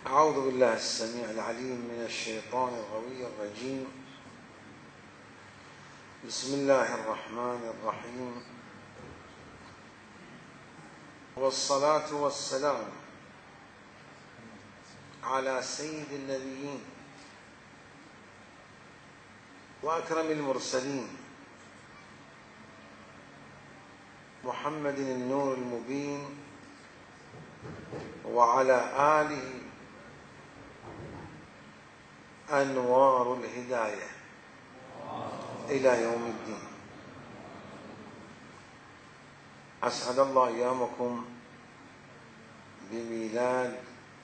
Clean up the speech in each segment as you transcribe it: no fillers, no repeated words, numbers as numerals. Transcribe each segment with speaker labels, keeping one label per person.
Speaker 1: أعوذ بالله السميع العليم من الشيطان الغوي الرجيم. بسم الله الرحمن الرحيم، والصلاة والسلام على سيد النبيين وأكرم المرسلين محمد النور المبين، وعلى آله أنوار الهداية إلى يوم الدين. أسعد الله أيامكم بميلاد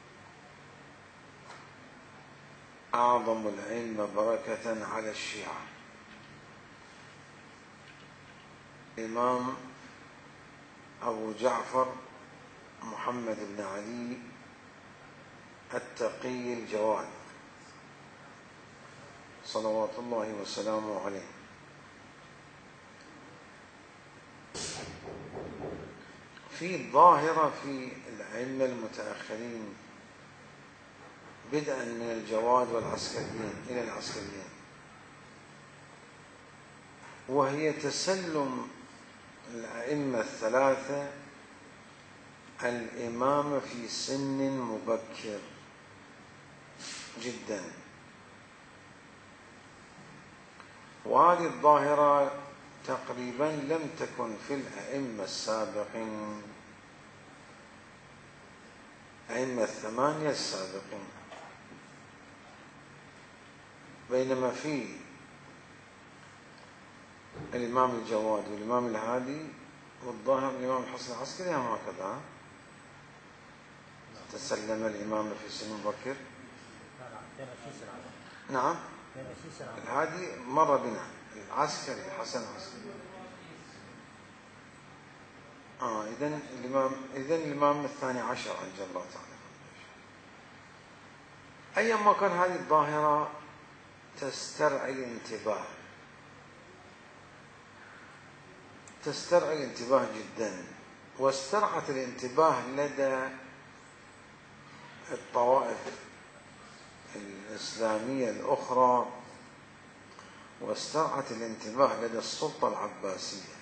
Speaker 1: أعظم العلم بركة على الشيعة، الإمام أبو جعفر محمد بن علي التقي الجواد صلوات الله وسلامه عليه. في ظاهرة في الأئمة المتأخرين بدءا من الجواد والعسكريين إلى العسكريين، وهي تسلم الأئمة الثلاثة الإمامة في سن مبكر جدا، وهذه الظاهرة تقريبا لم تكن في الأئمة السابقين، الأئمة الثمانية السابقين، بينما في الإمام الجواد والإمام الهادي والظاهر الإمام الحسن العسكري هم هكذا تسلم الإمام في سن مبكر. نعم، الهادي مر بنا، العسكري الحسن العسكري. إذن الإمام الثاني عشر عجل الله تعالى. أيما كان هذه الظاهرة تسترعي الانتباه جدا، واسترعت الانتباه لدى الطوائف الإسلامية الأخرى، واسترعت الانتباه لدى السلطة العباسية،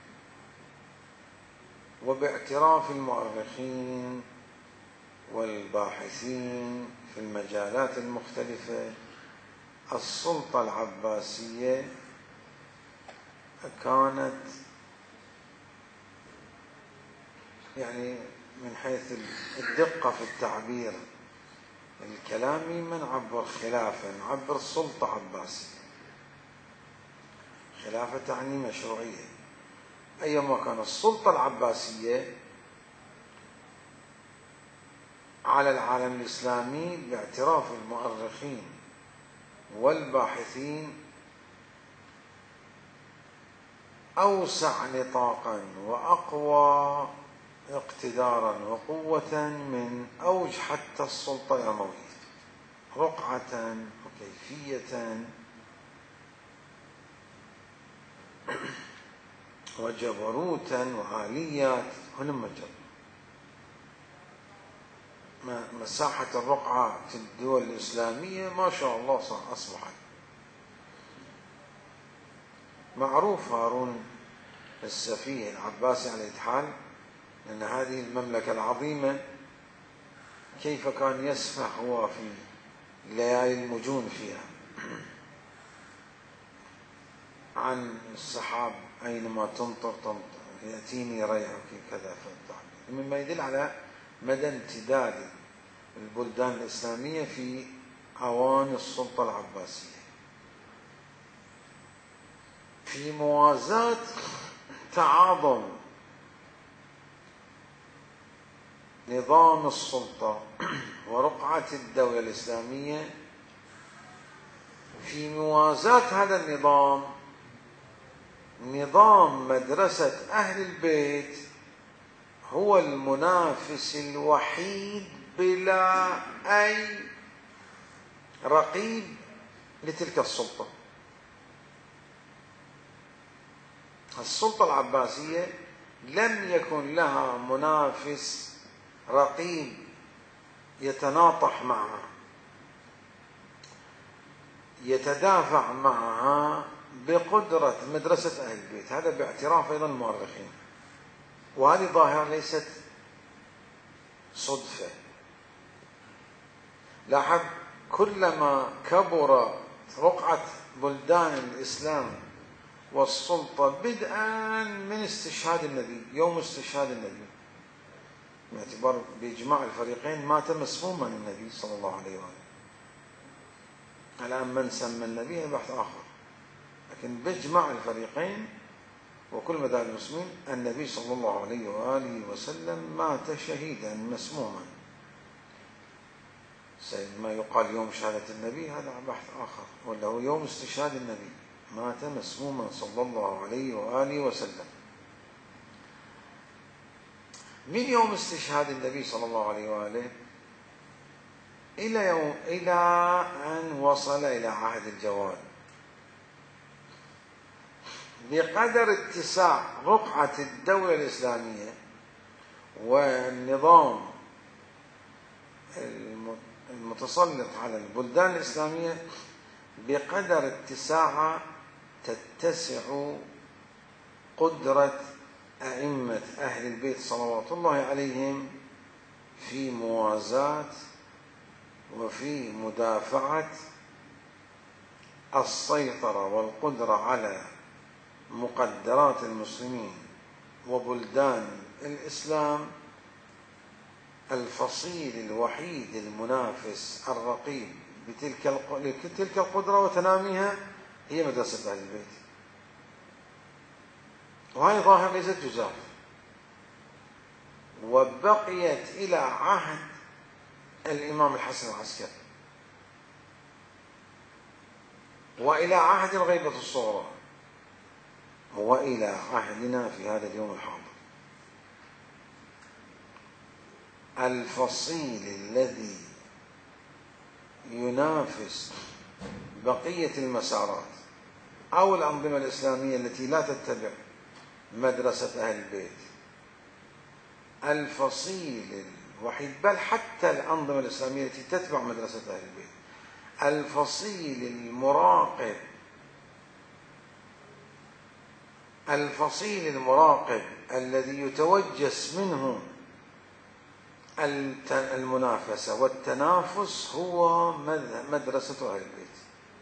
Speaker 1: وباعتراف المؤرخين والباحثين في المجالات المختلفة السلطة العباسية كانت يعني من حيث الدقة في التعبير الكلامي ما نعبر خلافة، نعبر سلطة عباسية. خلافة تعني مشروعية. أيما كان السلطة العباسية على العالم الإسلامي باعتراف المؤرخين والباحثين أوسع نطاقا وأقوى اقتدارا وقوة من أوج حتى السلطة الأموية، رقعة وكيفية وجبروتا وآليات. هلم جر مساحة الرقعة في الدول الإسلامية ما شاء الله أصبحت معروف. هارون السفيه العباسي على الإتحال، لأن هذه المملكة العظيمة كيف كان يسمح هو في ليالي المجون فيها عن السحاب، أينما تمطر يأتيني ريعك كذا، مما يدل على مدى امتداد البلدان الإسلامية في أوان السلطة العباسية. في موازاة تعاظم نظام السلطة ورقعة الدولة الإسلامية، في موازاة هذا النظام نظام مدرسة أهل البيت هو المنافس الوحيد بلا أي رقيب لتلك السلطة. السلطة العباسية لم يكن لها منافس رقيب يتناطح معها، يتدافع معها بقدرة مدرسة أهل البيت. هذا باعتراف أيضا المؤرخين، وهذه ظاهرة ليست صدفة. لاحظ كلما كبر رقعة بلدان الإسلام والسلطة بدءا من استشهاد النبي، يوم استشهاد النبي، باعتبار بإجماع الفريقين مات مسموما النبي صلى الله عليه وآله. الآن من سمى النبي بحث آخر، لكن بإجماع الفريقين وكل مذاهب المسلمين النبي صلى الله عليه وآله وسلم مات شهيدا مسموما. ما يقال يوم شهادة النبي هذا بحث آخر، ولا هو يوم استشهاد النبي مات مسموما صلى الله عليه وآله وسلم. من يوم استشهاد النبي صلى الله عليه وآله إلى أن وصل إلى عهد الجواد، بقدر اتساع رقعة الدولة الإسلامية والنظام المتسلط على البلدان الإسلامية، بقدر اتساعها تتسع قدرة أئمة أهل البيت صلوات الله عليهم في موازاة وفي مدافعة السيطرة والقدرة على مقدرات المسلمين وبلدان الإسلام. الفصيل الوحيد المنافس الرقيب لتلك القدرة وتناميها هي مدرسة أهل البيت، وهي ظاهرة ليست جزاف، وبقيت إلى عهد الإمام الحسن العسكري وإلى عهد الغيبة الصغرى وإلى عهدنا في هذا اليوم الحاضر. الفصيل الذي ينافس بقية المسارات أو الأنظمة الإسلامية التي لا تتبع مدرسة أهل البيت، الفصيل الوحيد، بل حتى الأنظمة الإسلامية التي تتبع مدرسة أهل البيت، الفصيل المراقب الذي يتوجس منه المنافسة والتنافس هو مدرسة أهل البيت.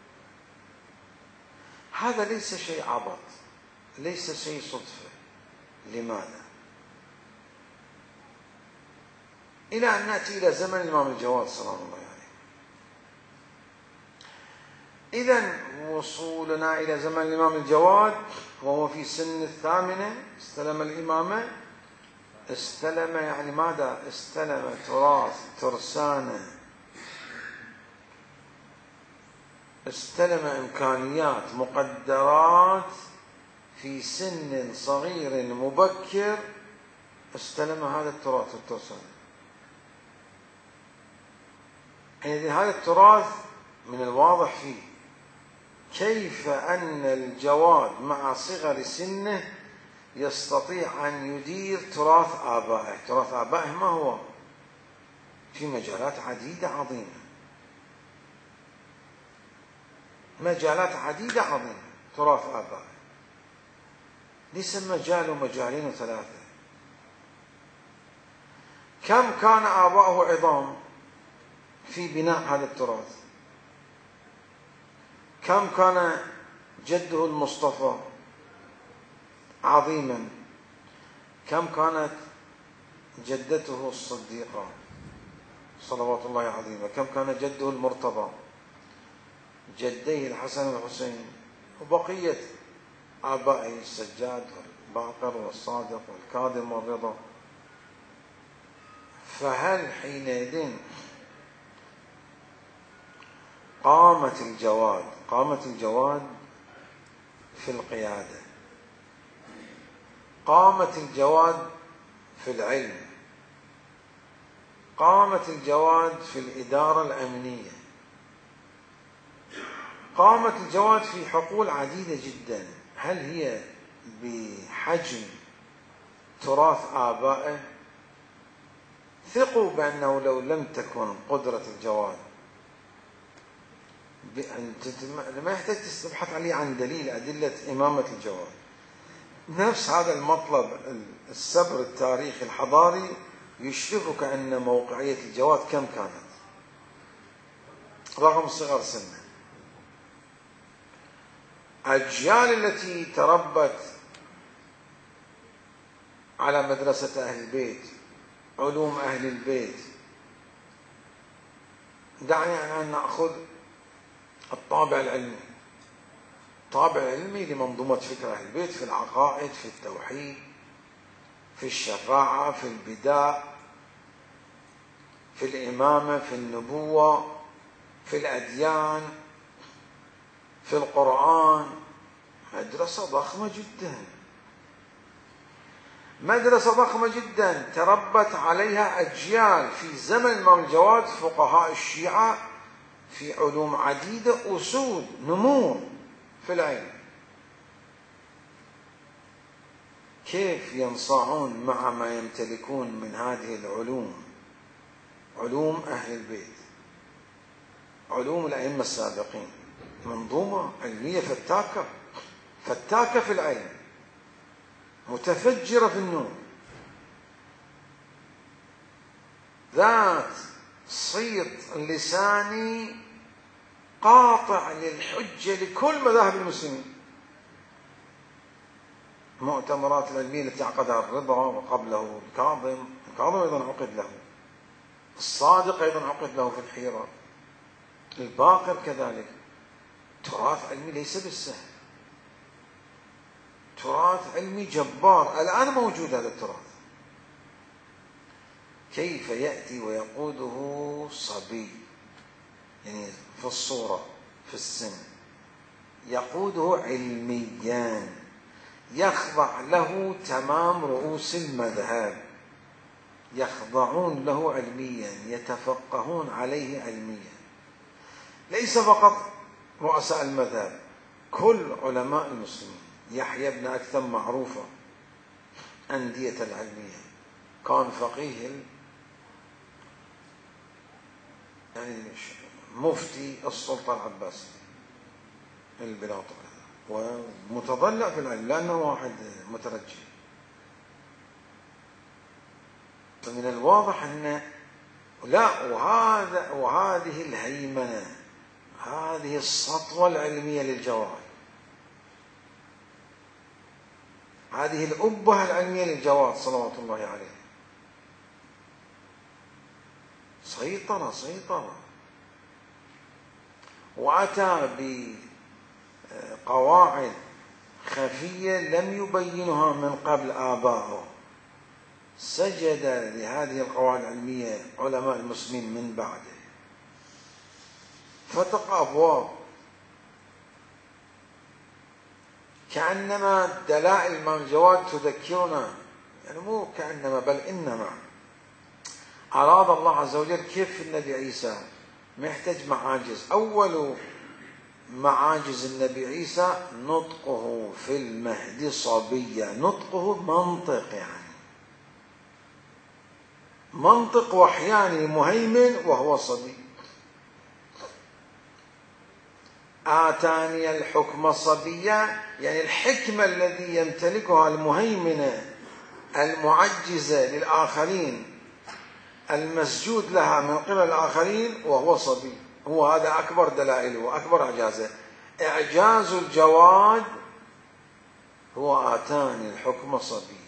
Speaker 1: هذا ليس شيء عبط، ليس شيء صدفة. لماذا؟ إلى أن نأتي إلى زمن الإمام الجواد سلام الله عليه. إذن وصولنا إلى زمن الإمام الجواد وهو في سن 8 استلم الإمامة. استلم يعني ماذا؟ استلم تراث ترسانة، استلم إمكانيات مقدرات في سن صغير مبكر، استلم هذا التراث الترساني. يعني هذا التراث من الواضح فيه كيف أن الجواد مع صغر سنه يستطيع أن يدير تراث آبائه. تراث آبائه ما هو؟ في مجالات عديدة عظيمة، مجالات عديدة عظيمة. تراث آبائه ليس مجال ومجالين وثلاثة. كم كان آباؤه عظام في بناء هذا التراث؟ كم كان جده المصطفى عظيما؟ كم كانت جدته الصديقة صلوات الله عظيمة؟ كم كان جده المرتضى؟ جديه الحسن والحسين وبقية آبائه السجاد والباقر والصادق والكاظم والرضا. فهل حينئذ قامت الجواد في القيادة، قامت الجواد في العلم، قامت الجواد في الإدارة الأمنية، قامت الجواد في حقول عديدة جدا. هل هي بحجم تراث آبائه ثقوا بأنه لو لم تكن قدرة الجواد ما يحتاج تبحث عليه عن دليل أدلة إمامة الجواد. نفس هذا المطلب السبر التاريخي الحضاري يشرفك أن موقعية الجواد كم كانت رغم صغر سنه. أجيال التي تربت على مدرسة أهل البيت، علوم أهل البيت، دعني أن نأخذ الطابع العلمي، الطابع العلمي لمنظومة فكر أهل البيت في العقائد، في التوحيد، في الشفاعة، في البداء، في الإمامة، في النبوة، في الأديان، في القرآن. مدرسة ضخمة جدا، مدرسة ضخمة جدا تربت عليها أجيال في زمن الإمام الجواد فقهاء الشيعة في علوم عديدة، أسود نمور في العلم. كيف ينصاعون مع ما يمتلكون من هذه العلوم، علوم أهل البيت، علوم الأئمة السابقين، منظومة علمية فتاكة، فتاكة في العلم، متفجرة في النور، ذات صيت لساني قاطع للحجة لكل مذاهب المسلمين. المؤتمرات العلمية التي عقدها الرضا وقبله الكاظم أيضا عقد له، الصادق أيضا عقد له في الحيرة، الباقر كذلك. تراث علمي ليس بالسهل، تراث علمي جبار الآن موجود. هذا التراث كيف يأتي ويقوده صبي، يعني في الصورة في السن، يقوده علميا، يخضع له تمام رؤوس المذهب، يخضعون له علميا، يتفقهون عليه علميا. ليس فقط رؤساء المذهب، كل علماء المسلمين. يحيى بن أكثم معروفة أندية العلمية، كان فقيه يعني مفتي السلطة العباسية البلاط، ومتضلع في العلم لأنه واحد مترجي. فمن الواضح أن لا، وهذه الهيمنة، هذه السطوة العلمية للجواد، هذه الأبهة العلمية للجواد صلوات الله عليه، سيطرة، وأتى بقواعد خفية لم يبينها من قبل آبائه. سجد لهذه القواعد العلمية علماء المسلمين من بعده، فتق أبواب، كأنما دلائل الإمام الجواد تذكرنا، يعني مو كأنما بل إنما أراد الله عز وجل كيف النبي عيسى محتاج معاجز. أول معاجز النبي عيسى نطقه في المهد صبيا، نطقه منطق، يعني منطق وحياني مهيمن وهو صبي. آتاني الحكم صبيا، يعني الحكمة الذي يمتلكها المهيمنة المعجزة للآخرين، المسجود لها من قبل الآخرين وهو صبي. هو هذا أكبر دلائله وأكبر إعجازه. إعجاز الجواد هو آتاني الحكم صبيا.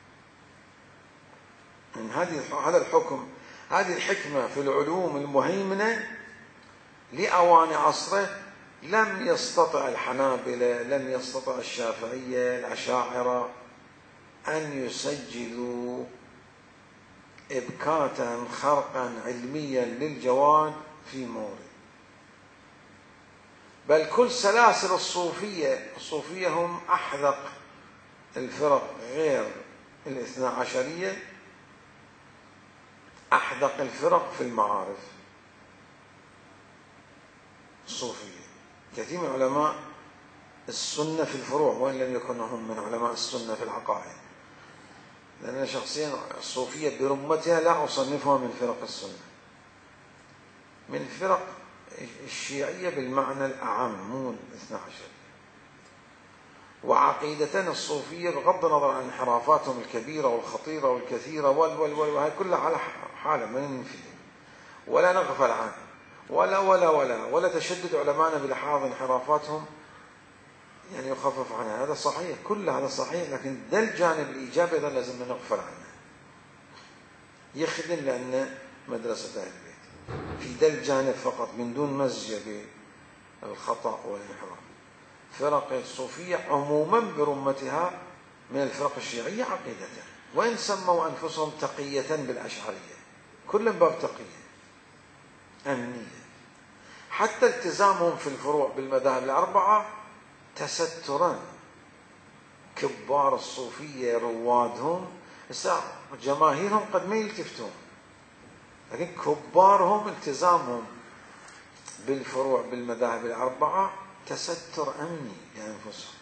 Speaker 1: من هذا الحكم، هذه الحكمة في العلوم المهيمنة لأوان عصره لم يستطع الحنابلة، لم يستطع الشافعية، الأشاعرة أن يسجلوا إبكاتا خرقا علميا للجواد في مورد. بل كل سلاسل الصوفية هم أحذق الفرق غير الاثنى عشرية، أحذق الفرق في المعارف الصوفية. كثير من علماء السنة في الفروع وإن لم يكونوا هم من علماء السنة في العقائد لأن أنا شخصيا الصوفية برمتها لا أصنفها من فرق السنة، من فرق الشيعية بالمعنى الأعم، مو 12. وعقيدتنا الصوفية بغض النظر عن انحرافاتهم الكبيرة والخطيرة والكثيرة وهي كلها على حالة ما ننفيها ولا نغفل عنها ولا تشدد علماءنا بلحاظ انحرافاتهم يعني يخفف عنها. هذا صحيح، كل هذا صحيح، لكن ده الجانب الإيجابي هذا لازم نغفل عنه، يخدم لأن مدرسة أهل البيت في ده الجانب فقط من دون مزج بالخطأ والانحراف. فرق الصوفية عموما برمتها من الفرق الشيعية عقيدة، وإن سموا أنفسهم تقية بالأشعرية، كل باب تقية أمنية، حتى التزامهم في الفروع بالمذاهب الأربعة تسترا. كبار الصوفية روادهم جماهيرهم قد ما يلتفتون، لكن كبارهم التزامهم بالفروع بالمذاهب الأربعة تستر أمني لأنفسهم.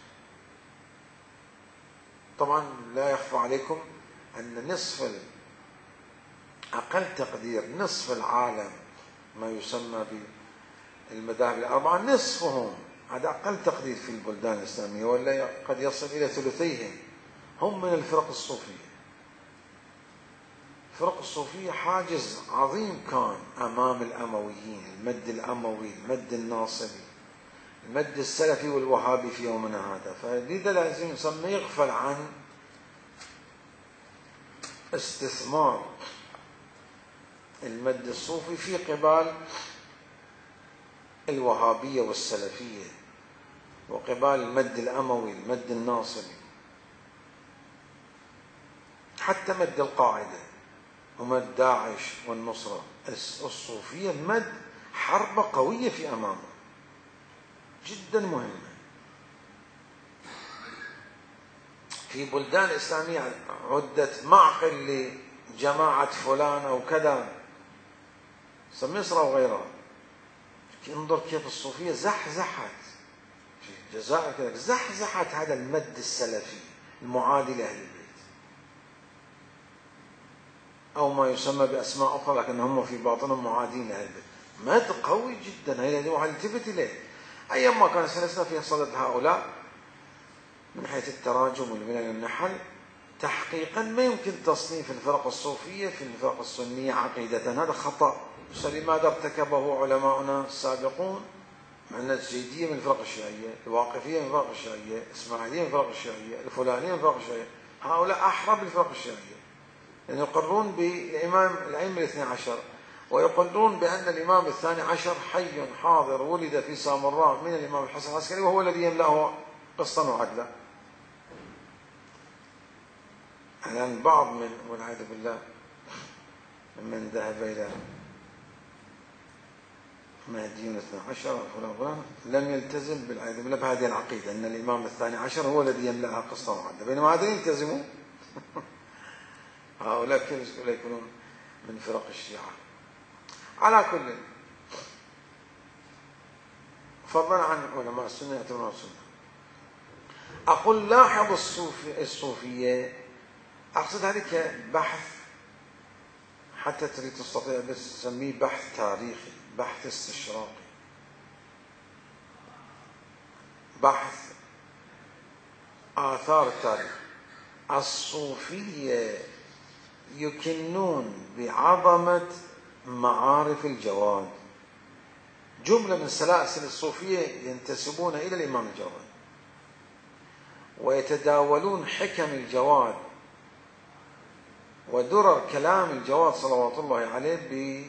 Speaker 1: طبعا لا يخفى عليكم أن نصف أقل تقدير نصف العالم ما يسمى بالمذاهب الأربعة، نصفهم هذا أقل تقدير في البلدان الإسلامية، ولا قد يصل إلى ثلثيهم هم من الفرق الصوفية. الفرق الصوفية حاجز عظيم كان أمام الأمويين، المد الأموي، المد الناصبي، المد السلفي والوهابي في يومنا هذا. فلذا لازم الإنسان ما يغفل عن استثمار المد الصوفي في قبال الوهابية والسلفية، وقبال المد الأموي، المد الناصبي، حتى مد القاعدة ومد داعش والنصرة. الصوفية مد حرب قوية في أمامه جدا مهمة. في بلدان إسلامية عدت معقل لجماعة فلان أو كذا، مصر وغيرها. انظر كيف الصوفية زحزحت في الجزائر كذا، زحزحت هذا المد السلفي المعادي لأهل البيت، أو ما يسمى بأسماء أخرى لكن هم في باطنهم معادين لأهل البيت. مد قوي جدا، هي الذي واحد التفت إليه. أيام ما كان سلسلة في صدد هؤلاء من حيث التراجم والملل والنحل، تحقيقا ما يمكن تصنيف الفرق الصوفية في الفرق السنية عقيدة، هذا خطأ. لماذا ارتكبه علماؤنا السابقون؟ مع أن الزيدية من الفرق الشيعية، الواقفية من الفرق الشيعية، الإسماعيلية من الفرق الشيعية، الفلانية من الفرق الشيعية، هؤلاء أحرى بالفرق الشيعية، لأن يقرون بالإمام الأئمة الاثني عشر، ويقولون بأن الإمام الثاني عشر حي حاضر ولد في سامراء من الإمام الحسن العسكري، وهو الذي يملأه قسطا وعدلا. الآن البعض من والعياذ بالله من ذهب إلى مهديون 12 فلان لم يلتزم بالعياذ بالله بهذه العقيدة أن الإمام الثاني عشر هو الذي يملأها قسطا وعدلا، بينما هذين يلتزمون. هؤلاء كيف يكونون من فرق الشيعة؟ على كل، فضلا عن علماء السنة يعتبرون السنة. أقول لاحظ الصوفية، أقصد هذه كبحث حتى تريد تستطيع بس تسميه بحث تاريخي، بحث استشراقي، بحث آثار التاريخ. الصوفية يكنون بعظمة معارف الجواد. جملة من سلاسل الصوفية ينتسبون إلى الإمام الجواد، ويتداولون حكم الجواد ودرر كلام الجواد صلوات الله عليه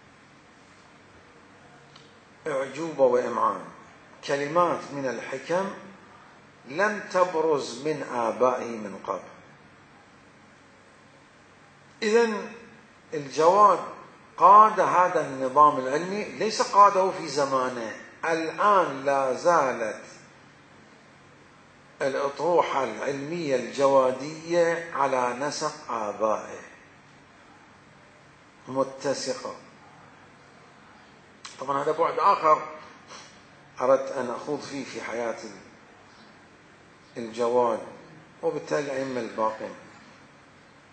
Speaker 1: بإعجوبة وإمعان. كلمات من الحكم لم تبرز من آبائه من قبل. إذن الجواد قاد هذا النظام العلمي، ليس قاده في زمانه، الآن لا زالت الأطروحة العلمية الجوادية على نسق آبائه متسقة. طبعا هذا بعد آخر أردت أن أخوض فيه في حياة الجواد وبالتالي الأئمة الباقين.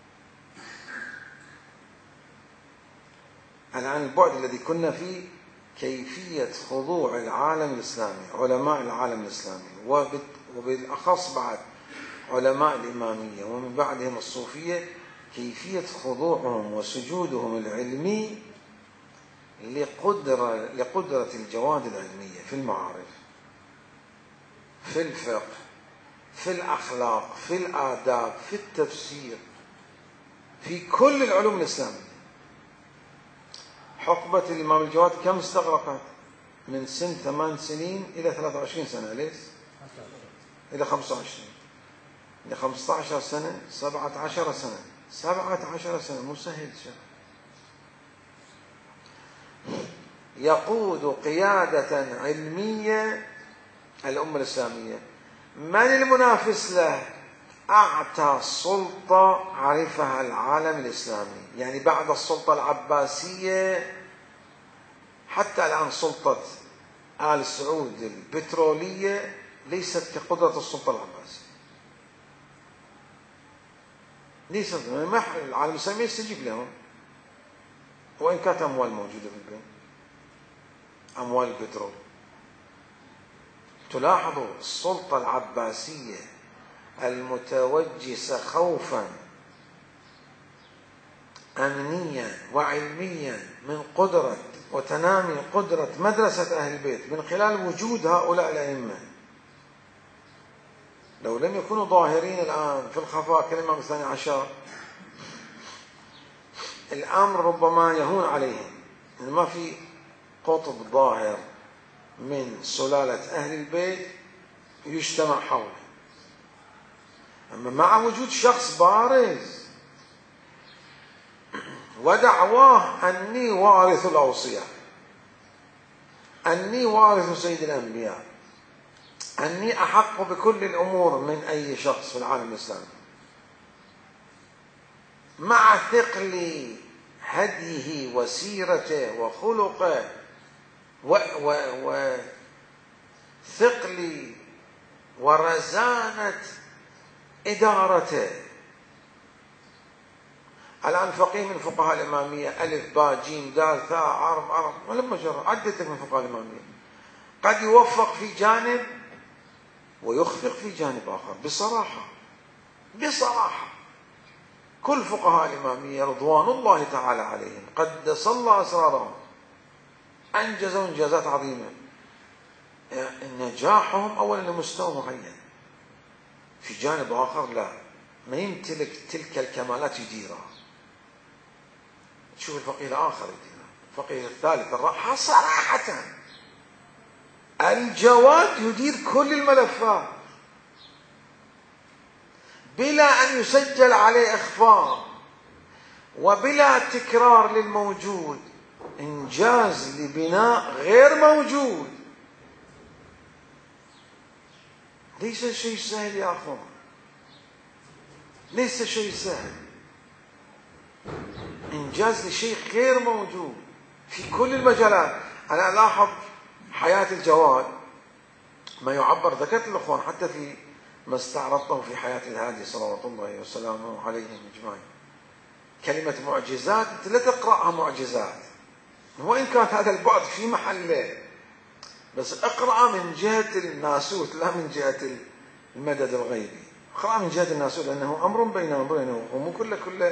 Speaker 1: الآن البعد الذي كنا فيه كيفية خضوع العالم الإسلامي، علماء العالم الإسلامي وبالأخص بعد علماء الإمامية ومن بعدهم الصوفية، كيفية خضوعهم وسجودهم العلمي لقدرة الجواد العلمية في المعارف، في الفقه، في الأخلاق، في الآداب، في التفسير، في كل العلوم الإسلامية. حقبة الإمام الجواد كم استغرقت؟ من سن 8 سنين إلى 23 سنة، ليش؟ إلى 25، إلى 15 سنة، 17 سنة، 17 سنة، مو سهل شيء. يقود قيادة علمية الأمة الإسلامية. من المنافس له؟ أعتى سلطة عرفها العالم الإسلامي، يعني بعد السلطة العباسية حتى الآن سلطة آل سعود البترولية ليست كقدرة السلطة العباسية، ليست. العالم الإسلامي يستجيب لهم، وإن كانت أموال موجودة في البيت، أموال البترول. تلاحظوا السلطة العباسية المتوجسة خوفا أمنيا وعلميا من قدرة وتنامي قدرة مدرسة أهل البيت من خلال وجود هؤلاء الأئمة. لو لم يكونوا ظاهرين الآن في الخفاء كالإمام الثاني عشر، الأمر ربما يهون عليهم، إن ما في قطب ظاهر من سلالة أهل البيت يجتمع حوله. أما مع وجود شخص بارز ودعواه أني وارث الأوصياء، أني وارث سيد الأنبياء، أني أحق بكل الأمور من أي شخص في العالم الإسلامي، مع ثقل هديه وسيرته وخلقه وثقل ورزانة إدارته. الآن فقيه من فقهاء الإمامية، ألف باء جيم دال ثاء عرب ولما جرى عدتك من فقهاء الإمامية، قد يوفق في جانب ويخفق في جانب آخر. بصراحة كل فقهاء الإمامية رضوان الله تعالى عليهم قدس الله أسرارهم أنجزوا إنجازات عظيمة. نجاحهم أولا لمستوى معين، في جانب آخر لا، ما يمتلك تلك الكمالات يديرها. تشوف الفقيه الآخر يديرها، الفقيه الثالث الرابع، صراحة الجواد يدير كل الملفات بلا أن يسجل عليه إخفاء وبلا تكرار للموجود، إنجاز لبناء غير موجود. ليس شيء سهل يا أخوان، ليس شيء سهل، إنجاز لشيء غير موجود في كل المجالات. أنا ألاحظ حياة الجواد ما يعبر، ذكرت الأخوان حتى في ما استعرضته في حياة الهادي صلوات الله وسلامه عليهم أجمعين، كلمة معجزات أنت لا تقرأها معجزات، وإن كانت هذا البعد في محله، بس اقرأ من جهة الناسوت لا من جهة المدد الغيبي. اقرأ من جهة الناسوت لأنه أمر بينه وبينه، ومو كل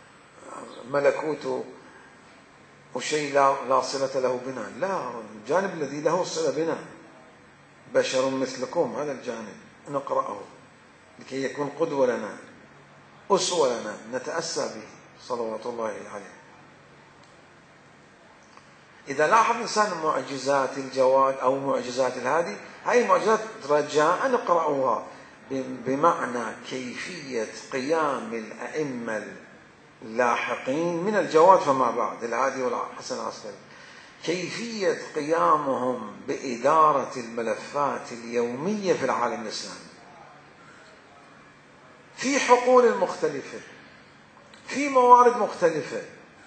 Speaker 1: ملكوت وشيء لا صلة له بنا، لا، الجانب الذي له صلة بنا بشر مثلكم، هذا الجانب نقرأه لكي يكون قدوة لنا، أسوة لنا نتأسى به صلوات الله عليه. إذا لاحظ الإنسان معجزات الجواد أو معجزات الهادي، هاي معجزات رجاء نقرأها بمعنى كيفية قيام الأئمة اللاحقين من الجواد فما بعد الهادي والحسن العسكري، كيفية قيامهم بإدارة الملفات اليومية في العالم الإسلامي في حقول مختلفة، في موارد مختلفة.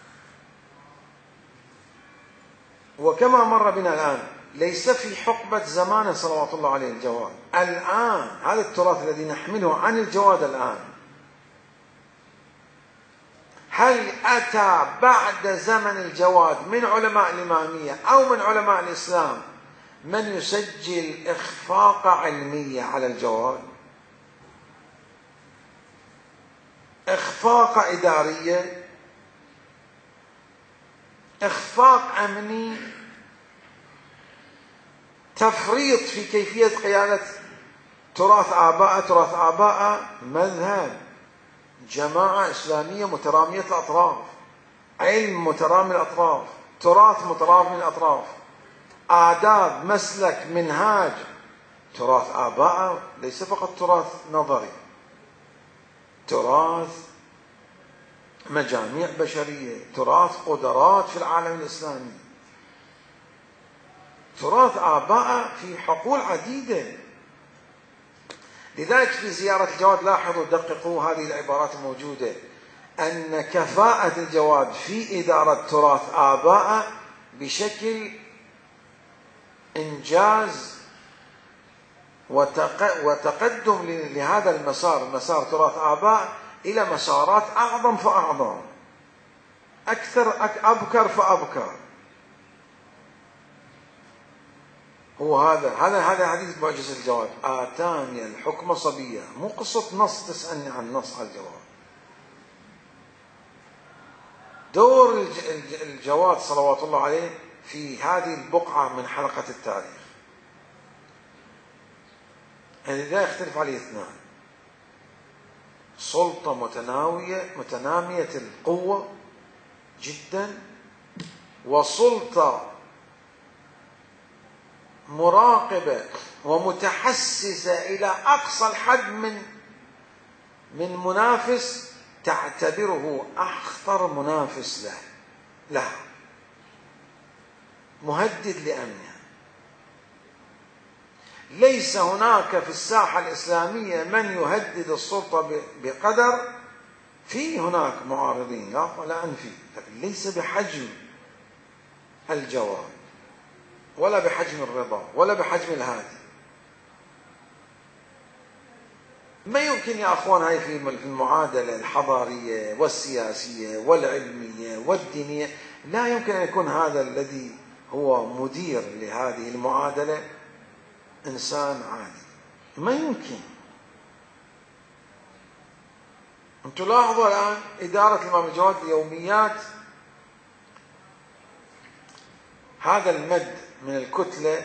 Speaker 1: وكما مر بنا الآن ليس في حقبة زمان صلوات الله عليه الجواد، الآن هذا التراث الذي نحمله عن الجواد الآن، هل أتى بعد زمن الجواد من علماء الإمامية أو من علماء الإسلام من يسجل إخفاق علمية على الجواد؟ إخفاق إدارية، إخفاق أمني، تفريط في كيفية قيادة تراث آباء مذهب، جماعة إسلامية مترامية الأطراف، علم مترامي الأطراف، تراث مترامي الأطراف، آداب، مسلك، منهاج، تراث آباء ليس فقط تراث نظري، تراث مجاميع بشرية، تراث قدرات في العالم الإسلامي، تراث آباء في حقول عديدة. لذلك في زيارة الجواد لاحظوا دققوا هذه العبارات الموجودة، أن كفاءة الجواد في إدارة تراث آباء بشكل إنجاز وتقدم لهذا المسار، مسار تراث آباء، إلى مسارات أعظم فأعظم، أبكر فأبكر. هو هذا حديث معجزة الجواد، آتاني الحكم صبيا، مو قصة نص تسألني عن نص على الجواد. دور الجواد صلوات الله عليه في هذه البقعة من حلقة التاريخ لا يختلف عليه اثنان: سلطة متنامية القوة جدا، وسلطة مراقبة ومتحسسة إلى أقصى الحد من منافس تعتبره أخطر منافس له، مهدد لأمنها. ليس هناك في الساحة الإسلامية من يهدد السلطة بقدر، في هناك معارضين لا أنفي، لكن ليس بحجم الجواد ولا بحجم الرضا ولا بحجم الهادي. ما يمكن يا أخوان هاي في المعادلة الحضارية والسياسية والعلمية والدينية، لا يمكن أن يكون هذا الذي هو مدير لهذه المعادلة إنسان عادي، ما يمكن. أنتم لاحظوا الآن إدارة الإمام الجواد ليوميات هذا المد من الكتلة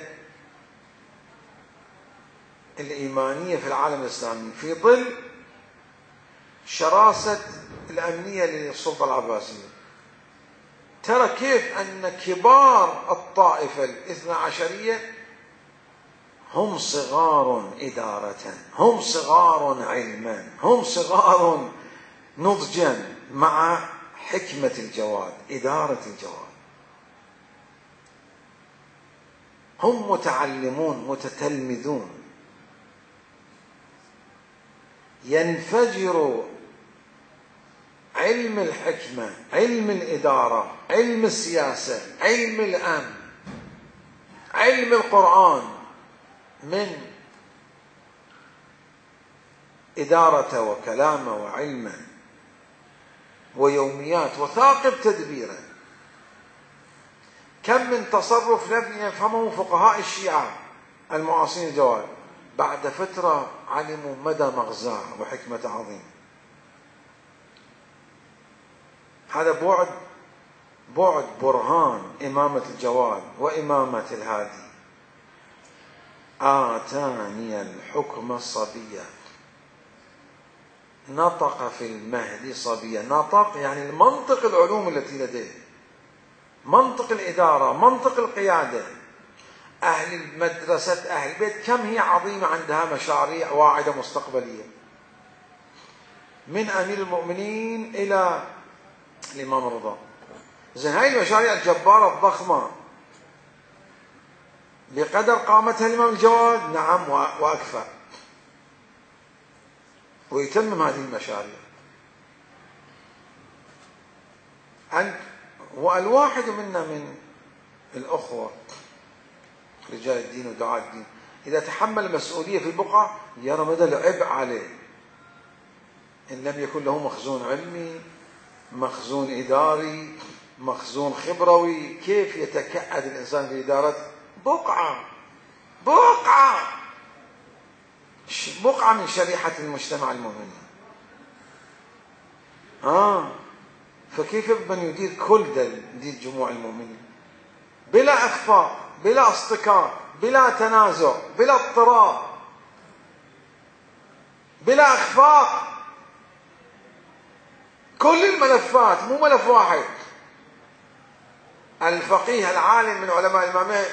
Speaker 1: الإيمانية في العالم الإسلامي في ظل شراسة الأمنية للسلطة العباسية. ترى كيف أن كبار الطائفة الاثنى عشرية هم صغار إدارة، هم صغار علما، هم صغار نضجا مع حكمة الجواد، إدارة الجواد. هم متعلمون متتلمذون، ينفجر علم الحكمة، علم الإدارة، علم السياسة، علم الأمن، علم القرآن من إدارة وكلامه وعلمه ويوميات وثاقب تدبيره. كم من تصرف لم يفهمه فقهاء الشيعة المعاصرين الجواد، بعد فترة علموا مدى مغزاه وحكمة عظيم. هذا بعد برهان إمامة الجواد وإمامة الهادي. آتاني الحكم صبيا، نطق في المهد صبيا. نطق يعني المنطق، العلوم التي لديه، منطق الإدارة، منطق القيادة. أهل المدرسة أهل البيت كم هي عظيمة، عندها مشاريع واعدة مستقبلية، من أمير المؤمنين إلى الإمام الرضا. زين هاي المشاريع الجبارة الضخمة بقدر قامتها الإمام الجواد، نعم وأكفى، ويتمم هذه المشاريع. والواحد منا من الأخوة رجال الدين ودعاة الدين إذا تحمل مسؤولية في البقعة يرى مدى العبء عليه إن لم يكن له مخزون علمي مخزون إداري، مخزون خبروي. كيف يتكأد الإنسان في إدارة بقعة من شريحة المجتمع المؤمن؟ فكيف من يدير كل يدير جموع المؤمنين بلا إخفاق، بلا اصطكاك، بلا تنازع، بلا اضطراب، بلا إخفاق؟ كل الملفات، مو ملف واحد. الفقيه العالم من علماء الإمامة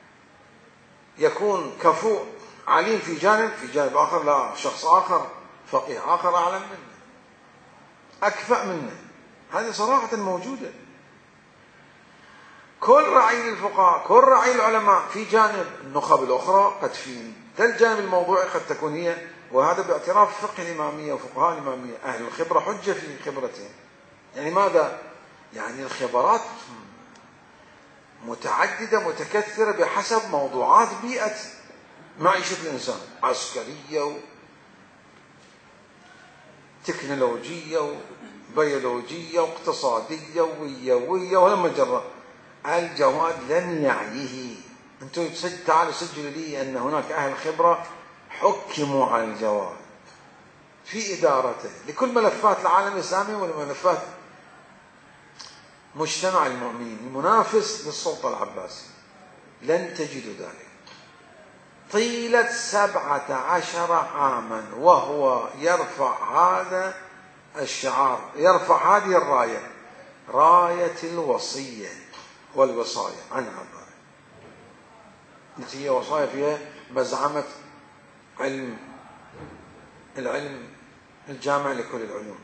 Speaker 1: يكون كفؤ عليم في جانب آخر، لا، شخص آخر فقيه آخر أعلم منه، أكفأ منه. هذه صراحة موجودة. كل رعيل الفقهاء، كل رعيل العلماء في جانب، النخب الأخرى قد في ذا الجانب الموضوعي قد تكون هي، وهذا باعتراف فقه الإمامية وفقهاء الإمامية. أهل الخبرة حجة في خبرتهم. يعني ماذا؟ يعني الخبرات متعددة متكثرة بحسب موضوعات بيئة معيشة الإنسان، عسكرية وتكنولوجية وبيولوجية واقتصادية ويوية ولما جرى. الجواد لم يعيه. أنتم تعالوا سجلوا لي أن هناك أهل خبرة حكموا على الجواد في إدارته لكل ملفات العالم الإسلامي وملفات مجتمع المؤمنين المنافس للسلطة العباسية. لن تجدوا ذلك طيلة 17 عاما وهو يرفع هذا الشعار، يرفع هذه الراية، راية الوصية والوصاية عن عبارة، التي هي وصايا فيها مزعمة العلم الجامع لكل العلوم.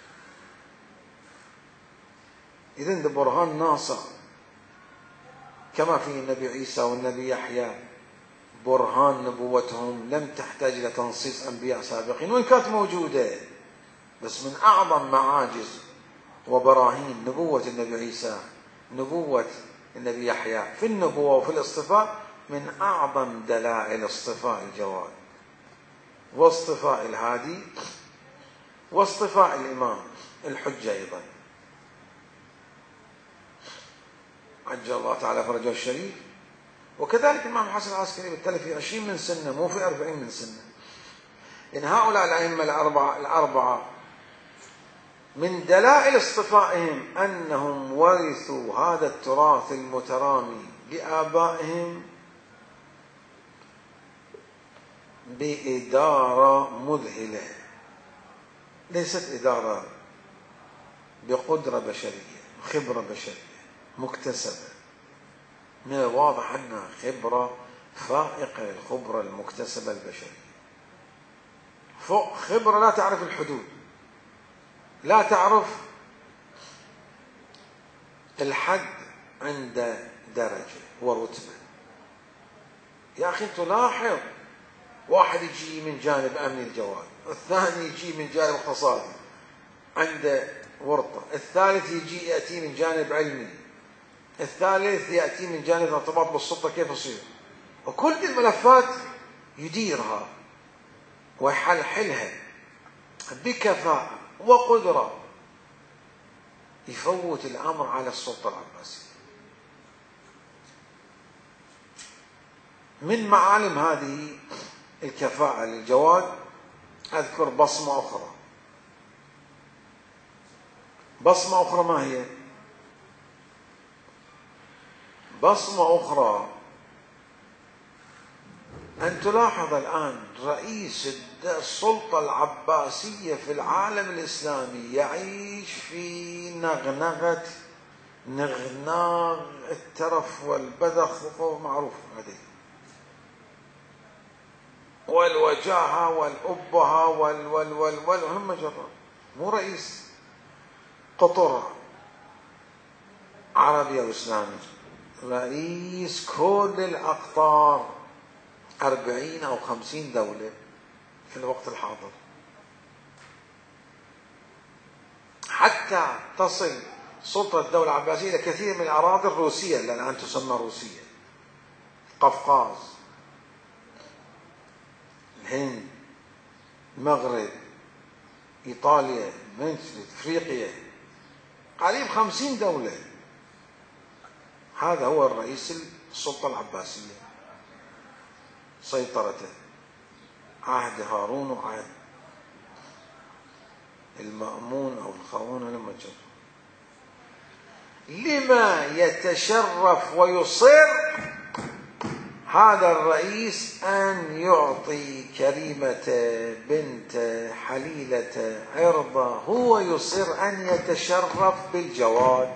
Speaker 1: إذن ده برهان ناصع كما في النبي عيسى والنبي يحيى، برهان نبوتهم لم تحتاج إلى تنصيص أنبياء سابقين، وإن كانت موجودة، بس من أعظم معاجز وبراهين نبوة النبي عيسى، نبوة النبي يحيى في النبوة وفي الاصطفاء، من أعظم دلائل اصطفاء الجواد واصطفاء الهادي واصطفاء الإمام الحجة أيضا عجل الله تعالى فرجه الشريف. وكذلك الإمام الحسن العسكري بالتالي في 20 من سنة، مو في 40 من سنة. إن هؤلاء الأئمة الأربعة من دلائل اصطفائهم أنهم ورثوا هذا التراث المترامي لآبائهم بإدارة مذهلة، ليست إدارة بقدرة بشرية، خبرة بشرية مكتسبة. من الواضح أنها خبرة فائقة للخبرة المكتسبة البشرية، خبرة لا تعرف الحدود، لا تعرف الحد عند درجة ورتبة. يا أخي تلاحظ واحد يجي من جانب أمن الجواد، الثاني يجي من جانب اقتصادي عنده ورطة، الثالث يأتي من جانب علمي، الثالث يأتي من جانب الارتباط بالسلطة كيف يصير، وكل الملفات يديرها ويحلحلها بكفاءة وقدرة، يفوت الأمر على السلطة العباسية. من معالم هذه الكفاءة للجواد أذكر بصمة أخرى. بصمة أخرى ما هي؟ بصمة أخرى أن تلاحظ الآن رئيس السلطة العباسية في العالم الإسلامي يعيش في نغناغ الترف والبذخ، معروف هذه، والوجاهة والأبهة والهم جرى. مو رئيس قطر عربي أو إسلامي، رئيس كل الأقطار، 40 أو 50 دولة في الوقت الحاضر، حتى تصل سلطة الدولة العباسية إلى كثير من الأراضي الروسية اللي الآن تسمى روسية، قفقاز، الهند، المغرب، إيطاليا، أفريقيا، قريب 50 دولة. هذا هو الرئيس السلطة العباسية، سيطرته عهد هارون وعهد المأمون أو الخارون لما جاء. لما يتشرف ويصر هذا الرئيس أن يعطي كريمة بنت حليلة عرضة، هو يصر أن يتشرف بالجواد.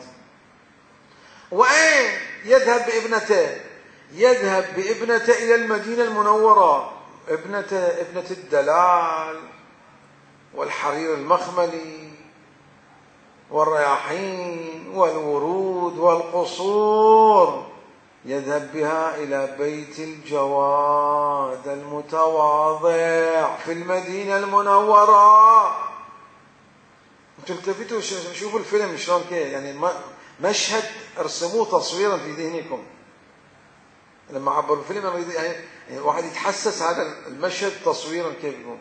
Speaker 1: وأين يذهب بابنته؟ يذهب بابنته إلى المدينة المنورة، ابنة الدلال والحرير المخملي والرياحين والورود والقصور، يذهب بها إلى بيت الجواد المتواضع في المدينة المنورة. انتم التفتوا شوفوا الفيلم شلون كيف، يعني مشهد ارسموه تصويرا في ذهنكم. لما عبروا الفيلم يعني الواحد يتحسس هذا المشهد تصويرا كيف يكون.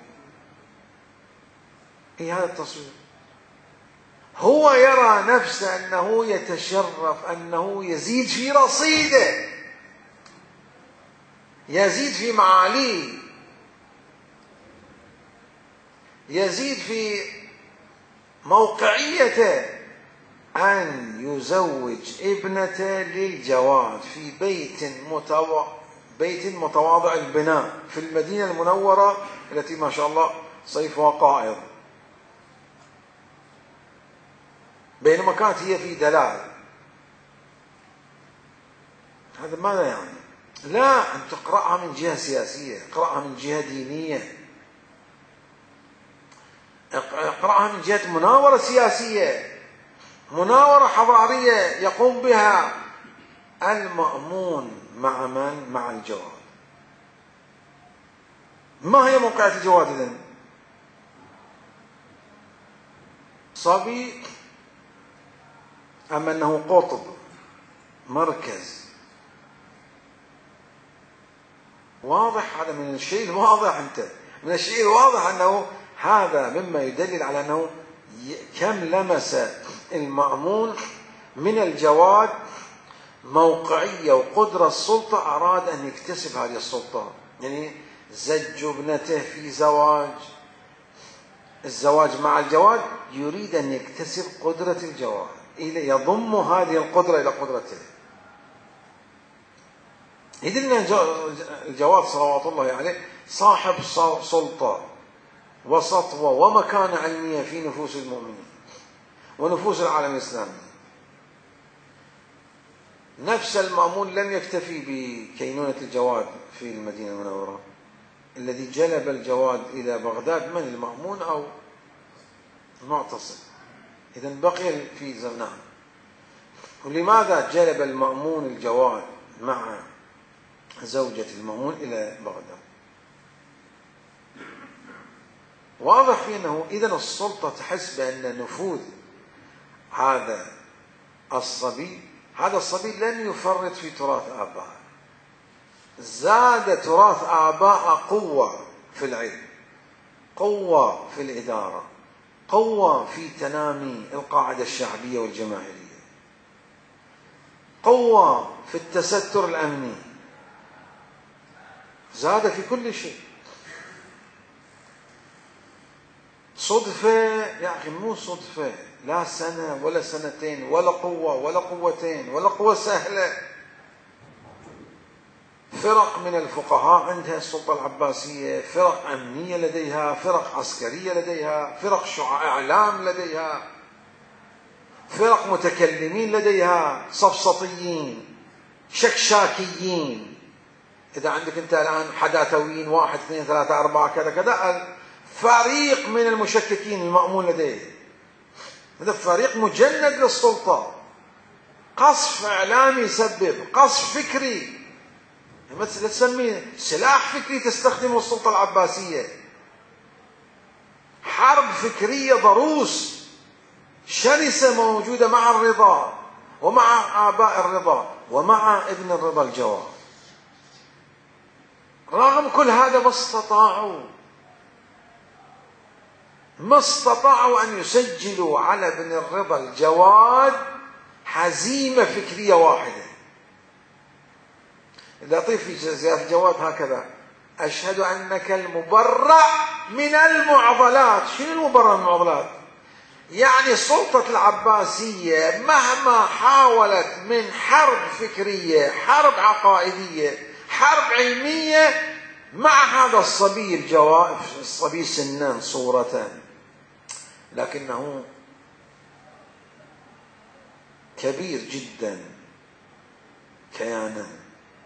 Speaker 1: ايه هذا التصوير؟ هو يرى نفسه أنه يتشرف، أنه يزيد في رصيده، يزيد في معاليه، يزيد في موقعيته، أن يزوج ابنته للجواد في بيت متواضع البناء في المدينة المنورة التي ما شاء الله صيفها قائض، بينما كانت هي في دلال. هذا ماذا يعني؟ لا، أن تقرأها من جهة سياسية، اقرأها من جهة دينية، اقرأها من جهة مناورة سياسية، مناورة حضارية يقوم بها المأمون مع من؟ مع الجواد. ما هي موقعة الجواد إذن؟ صبي أم أنه قطب مركز؟ واضح هذا من الشيء الواضح، من الشيء الواضح أنه هذا مما يدلل على أنه كم لمس المأمون من الجواد موقعية وقدرة السلطة، أراد أن يكتسب هذه السلطة. يعني زج ابنته في الزواج مع الجواد، يريد أن يكتسب قدرة الجواد، يضم هذه القدرة إلى قدرته. إذن الجواد صلوات الله عليه صاحب سلطة وسطوة ومكانة علمية في نفوس المؤمنين ونفوس العالم الإسلامي. نفس المأمون لم يكتفي بكينونة الجواد في المدينة المنورة، الذي جلب الجواد إلى بغداد من؟ المأمون أو المعتصم. إذن بقي في زمنان. ولماذا جلب المأمون الجواد مع زوجة المأمون إلى بغداد؟ واضح في أنه إذن السلطة تحس بأن نفوذ هذا الصبي لن يفرط في تراث آبائه، زاد تراث آباء قوة في العلم، قوة في الإدارة، قوة في تنامي القاعدة الشعبية والجماهيرية، قوة في التستر الأمني، زاد في كل شيء. صدفة يا أخي؟ مو صدفة، لا سنة ولا سنتين ولا قوة ولا قوتين ولا قوة سهلة. فرق من الفقهاء عندها السلطة العباسية، فرق أمنية لديها، فرق عسكرية لديها، فرق إعلام لديها، فرق متكلمين لديها، صفصطيين، شكشاكيين. إذا عندك أنت الآن حداثويين 1 2 3 4 كذا كذا، فريق من المشككين المأمون لديه. هذا فريق مجند للسلطة، قصف إعلامي يسبب، قصف فكري، لا تسميه سلاح فكري تستخدمه السلطة العباسية، حرب فكرية ضروس شرسة موجودة مع الرضا ومع آباء الرضا ومع ابن الرضا الجواد. رغم كل هذا ما استطاعوا ما استطاعوا أن يسجلوا على ابن الرضا الجواد حزيمة فكرية واحدة. اللطيف في زيارة الجواد هكذا: أشهد أنك المبرأ من المعضلات. شنو المبرأ من المعضلات؟ يعني السلطة العباسية مهما حاولت من حرب فكرية، حرب عقائدية، حرب علمية مع هذا الصبي الجواد، الصبي سنا صورة، لكنه كبير جدا كيانا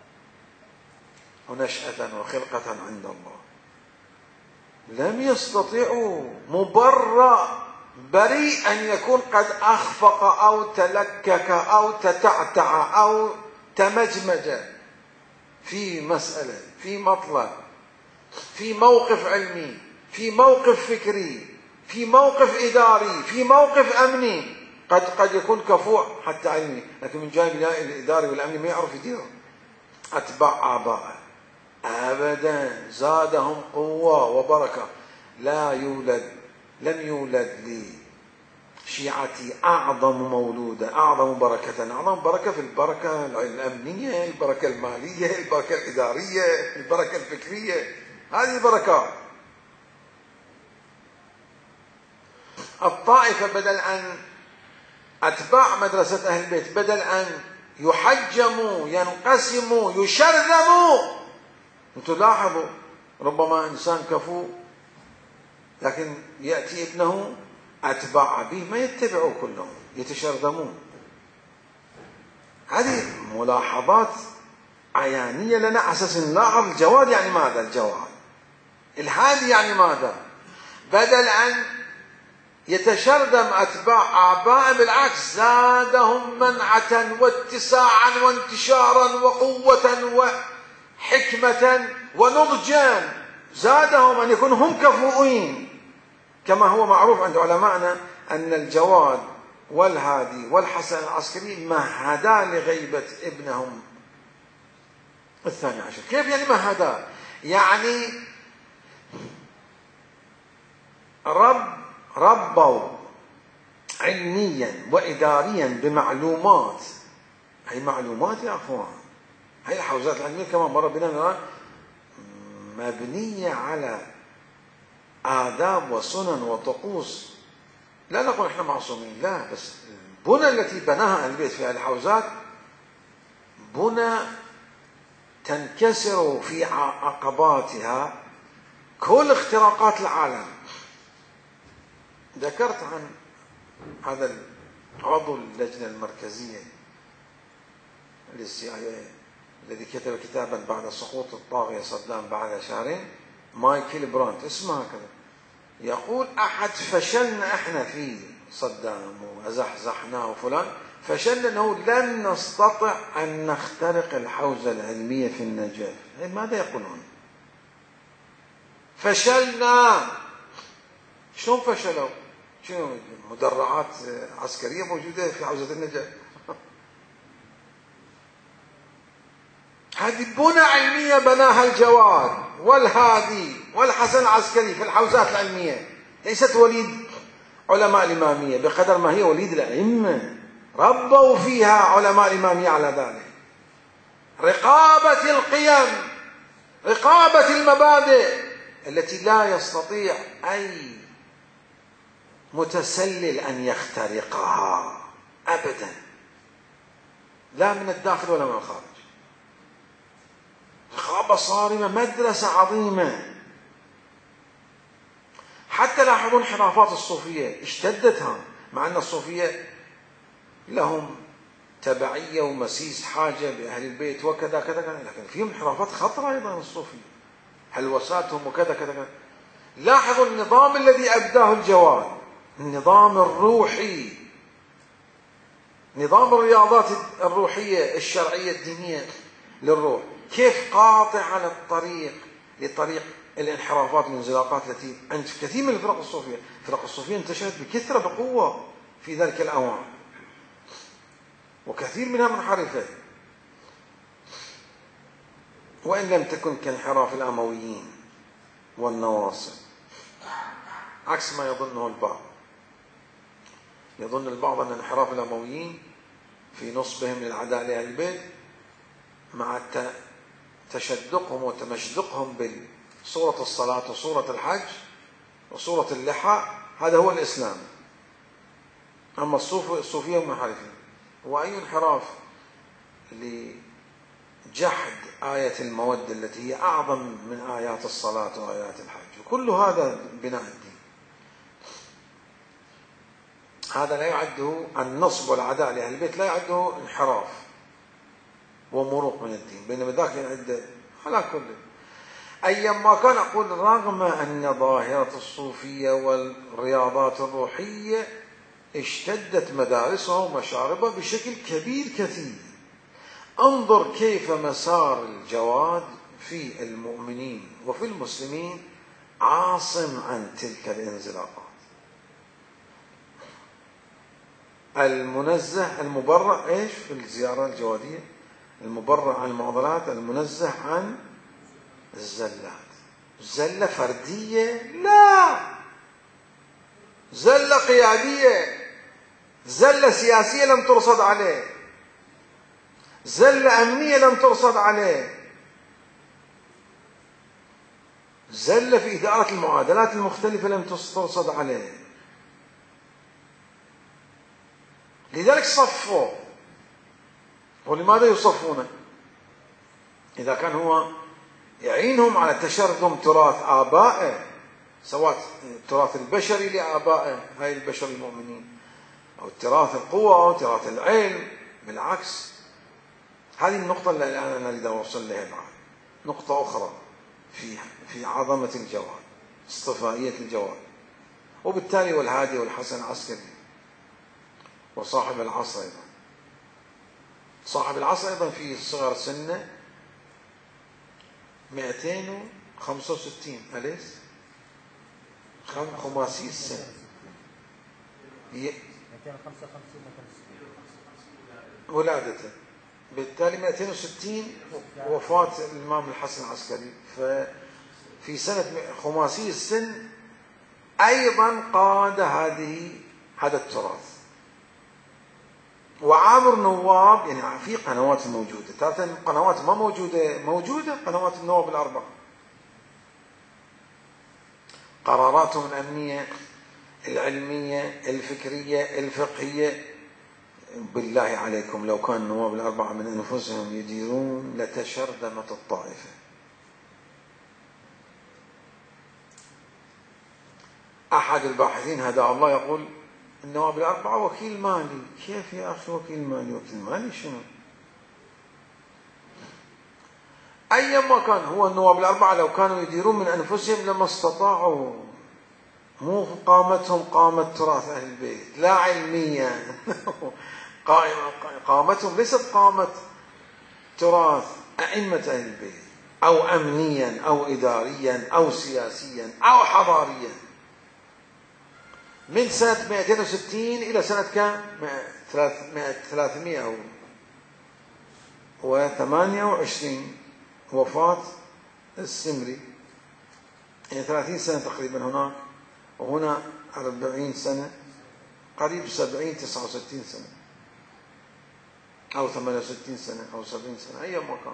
Speaker 1: ونشأة وخلقة عند الله. لم يستطيعوا مبرأ بريء أن يكون قد أخفق أو تلكك أو تتعتع أو تمجمج في مسألة، في مطلب، في موقف علمي، في موقف فكري، في موقف إداري، في موقف أمني. قد يكون كفوع حتى علمي، لكن من جانب الإداري والأمني ما يعرف يديره. أتباع آبائه أبدا، زادهم قوة وبركة. لم يولد لشيعتي أعظم مولودة، أعظم بركة، أعظم بركة في البركة الأمنية، البركة المالية، البركة الإدارية، البركة الفكرية. هذه بركات. الطائفة بدل أن أتباع مدرسة أهل البيت بدل أن يحجموا، ينقسموا، يشرذموا. أنتم لاحظوا ربما إنسان كفو لكن يأتي ابنه أتباع به ما يتبعوا كلهم، يتشرذمون. هذه ملاحظات عيانية لنا على أساس نلاحظ الجواد يعني ماذا، الجواد الهادي يعني ماذا. بدل أن يتشرذم أتباع آباء بالعكس زادهم منعة واتساعا وانتشارا وقوة وحكمة ونضجا. زادهم أن يكونوا هم كفؤين، كما هو معروف عند علمائنا أن الجواد والهادي والحسن العسكري مهدا لغيبة ابنهم الثاني عشر. كيف يعني مهدا؟ يعني ربوا علميا وإداريا بمعلومات. هي معلومات يا أخوان، هي الحوزات العلمية كما مر بنا الآن مبنية على آداب وسنن وطقوس. لا نقول احنا معصومين، لا، بس البنى التي بناها أهل البيت في هذه الحوزات بنى تنكسر في عقباتها كل اختراقات العالم. ذكرت عن هذا عضو اللجنة المركزية للCIA الذي كتب كتابا بعد سقوط الطاغية صدام بعد شهرين، مايكل برانت اسمه هكذا، يقول أحد فشلنا احنا في صدام وزحزحناه وفلان، فشلنا أنه لن نستطع أن نخترق الحوزة العلمية في النجاة. ماذا يقولون؟ فشلنا. شلون فشلوا؟ شنو مدرعات عسكرية موجودة في حوزة النجاة؟ هذه بنى علمية بناها الجواد والهادي والحسن العسكري في الحوزات العلمية، ليست وليد علماء الإمامية بقدر ما هي وليد الأئمة، ربوا فيها علماء الإمامية على ذلك. رقابة القيم، رقابة المبادئ التي لا يستطيع أي متسلل أن يخترقها أبدا، لا من الداخل ولا من الخارج. رقابة صارمة، مدرسة عظيمة. حتى لاحظوا انحرافات الصوفية اشتدتها، مع أن الصوفية لهم تبعية ومسيس حاجة بأهل البيت وكذا كذا كذا، لكن فيهم انحرافات خطرة أيضا الصوفية، هلوساتهم وكذا كذا كذا. لاحظوا النظام الذي أبداه الجواد، النظام الروحي، نظام الرياضات الروحية الشرعية الدينية للروح، كيف قاطع على الطريق لطريق الانحرافات والانزلاقات التي عند كثير من الفرق الصوفية. الفرق الصوفية انتشرت بكثرة بقوة في ذلك الأوان، وكثير منها منحرفة، وإن لم تكن كانحراف الأمويين والنواصب. عكس ما يظنه البعض. يظن البعض أن انحراف الأمويين في نصبهم للعداء لأهل البيت مع تشدقهم وتمشدقهم بصورة الصلاة وصورة الحج وصورة اللحى، هذا هو الإسلام. أما الصوفية منحرفين. وأي انحراف لجحد آية المودة التي هي أعظم من آيات الصلاة وآيات الحج، وكل هذا بناء الدين. هذا لا يعده النصب والعداء لأهل البيت، لا يعده انحراف ومروق من الدين، بينما ذاك يعد على كل. أيما كان أقول رغم أن ظاهرة الصوفية والرياضات الروحية اشتدت مدارسها ومشاربها بشكل كبير كثير، انظر كيف مسار الجواد في المؤمنين وفي المسلمين عاصم عن تلك الانزلاقات. المنزه المبرأ ايش في الزيارة الجوادية؟ المبرأ عن المعضلات، المنزه عن الزلات. زلة فردية؟ لا، زلة قيادية، زلة سياسية لم ترصد عليه، زلة أمنية لم ترصد عليه، زلة في إدارة المعادلات المختلفة لم ترصد عليه. لذلك صفوا. ولماذا يصفونه؟ إذا كان هو يعينهم على تشرذم تراث آبائه، سواء التراث البشري لآبائه هاي البشر المؤمنين، أو تراث القوة أو تراث العلم. بالعكس، هذه النقطة اللي الآن أنا أريد أوصل لها بعد. نقطة أخرى في عظمة الجواد، اصطفائية الجواد. وبالتالي والهادي والحسن العسكري وصاحب العصر أيضا. صاحب العصر أيضا في صغر سنة 265 أليس خماسي السنة
Speaker 2: 255
Speaker 1: ولادته، بالتالي 260 وفاة الإمام الحسن العسكري. ففي سنة خماسي السن أيضا قاد هذا التراث. وعامر نواب، يعني في قنوات موجودة، تارة قنوات ما موجودة قنوات النواب الأربعة. قراراتهم الأمنية، العلمية، الفكرية، الفقهية. بالله عليكم لو كان النواب الأربعة من أنفسهم يديرون لتشرذمت الطائفة. أحد الباحثين هداه الله يقول النواب الأربعة وكيل مالي. كيف يا أخي وكيل مالي؟ وكيل مالي شنو؟ أيما كان هو النواب الأربعة لو كانوا يديرون من أنفسهم لما استطاعوا. مو قامتهم قامة تراث أهل البيت، لا علميا. قامتهم ليست قامة تراث أئمة أهل البيت، أو أمنيا أو إداريا أو سياسيا أو حضاريا. من سنة 260 إلى سنة كم؟ 328 وفاة السمري، يعني 30 سنة تقريبا هناك، وهنا 40 سنة، قريب 70 69 سنة أو 68 سنة أو 70 سنة أي مكان.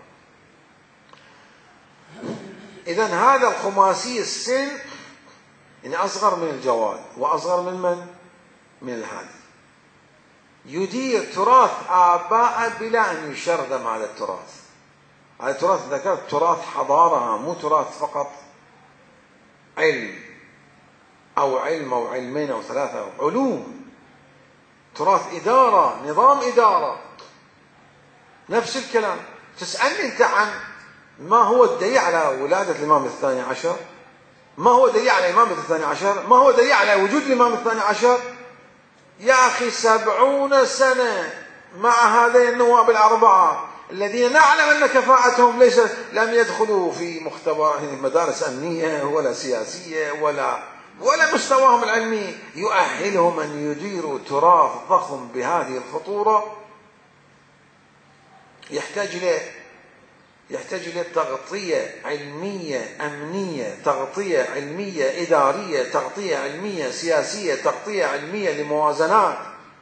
Speaker 1: إذن هذا الخماسي السن يعني أصغر من الجواد وأصغر من من؟ من الهادي. يدير تراث آباء بلا أن يشرذم هذا التراث. هذا التراث ذكرت تراث حضارة، مو تراث فقط علم أو علم أو علمين أو ثلاثة أو علوم. تراث إدارة، نظام إدارة. نفس الكلام. تسألني أنت عن ما هو الدليل على ولادة الإمام الثاني عشر؟ ما هو دليل على إمامة الثاني عشر؟ ما هو دليل على وجود الإمام الثاني عشر؟ يا أخي 70 سنة مع هذين النواب الأربعة الذين نعلم أن كفاءتهم لم يدخلوا في مختبر مدارس أمنية ولا سياسية ولا مستواهم العلمي يؤهلهم أن يديروا تراث ضخم بهذه الخطورة. يحتاج إلى يحتاج إلى تغطية علمية أمنية، تغطية علمية إدارية، تغطية علمية سياسية، تغطية علمية لموازنات،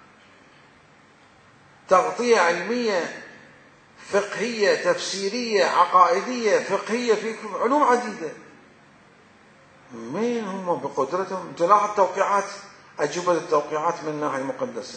Speaker 1: تغطية علمية فقهية تفسيرية عقائدية فقهية في علوم عديدة. مين هم بقدرتهم؟ تلاحظ توقيعات، أجوبة التوقيعات من الناحية المقدسة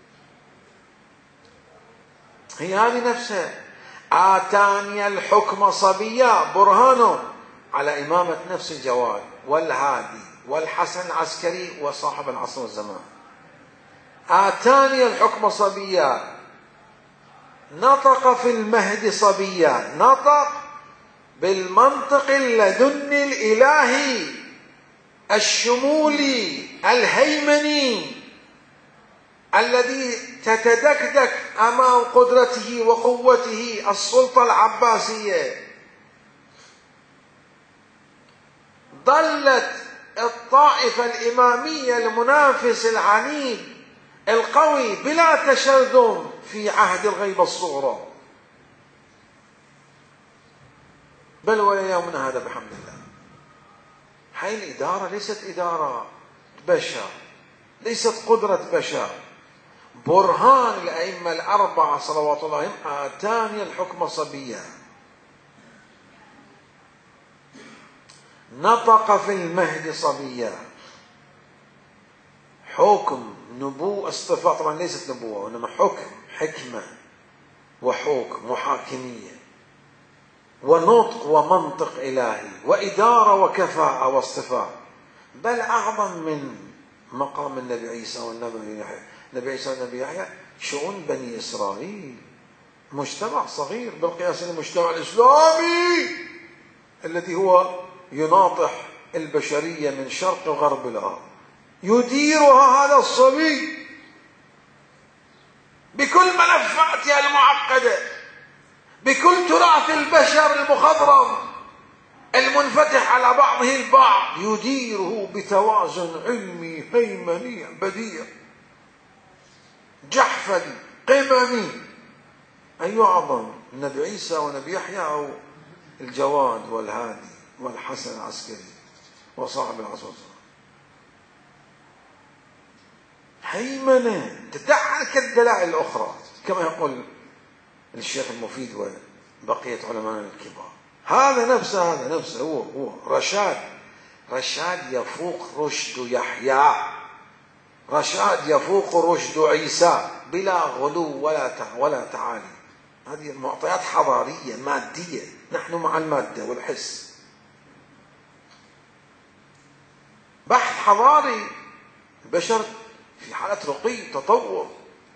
Speaker 1: هي هذه نفسها. آتاني الحكم صبيا برهان على إمامة نفس الجواد والهادي والحسن العسكري وصاحب العصر والزمان. آتاني الحكم صبيا، نطق في المهد صبيا، نطق بالمنطق اللدني الإلهي الشمولي الهيمني الذي تتدكدك أمام قدرته وقوته السلطة العباسية. ظلت الطائفة الإمامية المنافس العنيد القوي بلا تشرذم في عهد الغيبة الصغرى، بل ولا يومنا هذا بحمد الله. هاي الإدارة ليست إدارة بشر، ليست قدرة بشر. برهان الأئمة الأربعة صلوات الله عليهم آتاني الحكم صبيا، نطق في المهد صبيا. حكم نبوة اصطفاء، طبعا ليست نبوة وإنما حكم، حكمة وحكم وحاكمية ونطق ومنطق إلهي وإدارة وكفاءة واصطفاء، بل أعظم من مقام النبي عيسى والنبي يحيى. النبي عيسى والنبي يحيى شؤون بني إسرائيل، مجتمع صغير بالقياس المجتمع الإسلامي الذي هو يناطح البشرية من شرق وغرب الأرض، يديرها هذا الصبي بكل ملفاتها المعقدة، بكل تراث البشر المخضرم المنفتح على بعضه البعض، يديره بتوازن علمي هيمني بديع جحفلي قممي. أي أعظم، النبي عيسى ونبي يحيى أو الجواد والهادي والحسن العسكري وصاحب العصر؟ هيمنة تدعك الدلائل الأخرى كما يقول الشيخ المفيد وبقية علماء الكبار. هذا نفسه هو رشاد يفوق رشد يحيى، رشاد يفوق رشد عيسى بلا غلو ولا تعالي. هذه معطيات حضارية مادية، نحن مع المادة والحس. بحث حضاري، البشر في حالة رقي تطور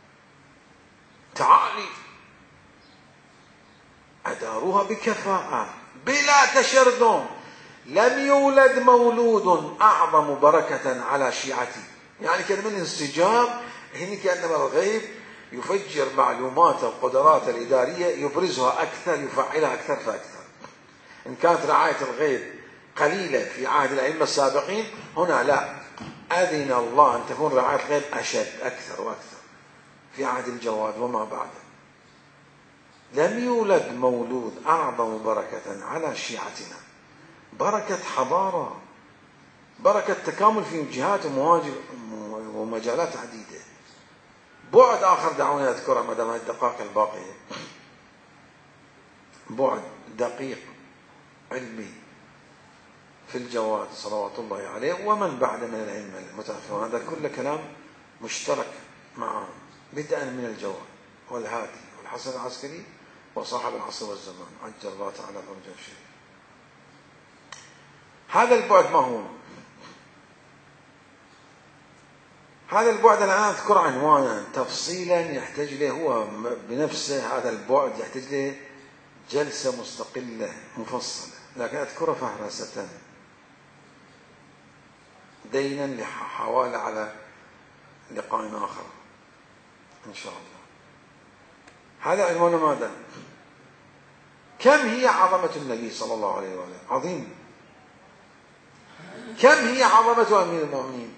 Speaker 1: تعالي، أداروها بكفاءة بلا تشرذم. لم يولد مولود أعظم بركة على شيعتي، يعني كلمة الانسجام هنا كأنما الغيب يفجر معلوماته وقدراته الإدارية، يبرزها أكثر، يفعلها أكثر فأكثر. إن كانت رعاية الغيب قليلة في عهد الأئمة السابقين، هنا لا، أذن الله أن تكون رعاية الغيب أشد أكثر وأكثر في عهد الجواد وما بعده. لم يولد مولود أعظم بركة على شيعتنا، بركة حضارة، بركة تكامل في جهات ومجالات عديدة. بعد آخر دعوني أذكره ما دام الدقائق الباقية، بعد دقيق علمي في الجواد صلوات الله عليه ومن بعد من الأئمة المتأخرين. هذا كل كلام مشترك معهم، بدءا من الجواد والهادي والحسن العسكري وصاحب العصر والزمان عجل الله تعالى فرجه الشريف. هذا البعد ما هو؟ هذا البعد الآن أذكر عنوانا تفصيلا يحتاج له هو بنفسه، هذا البعد يحتاج له جلسة مستقلة مفصلة، لكن أذكر فهرسة دينا لحوالي على لقاء آخر إن شاء الله. هذا عنوان ماذا؟ كم هي عظمة النبي صلى الله عليه وآله؟ عظيم. كم هي عظمة أمير المؤمنين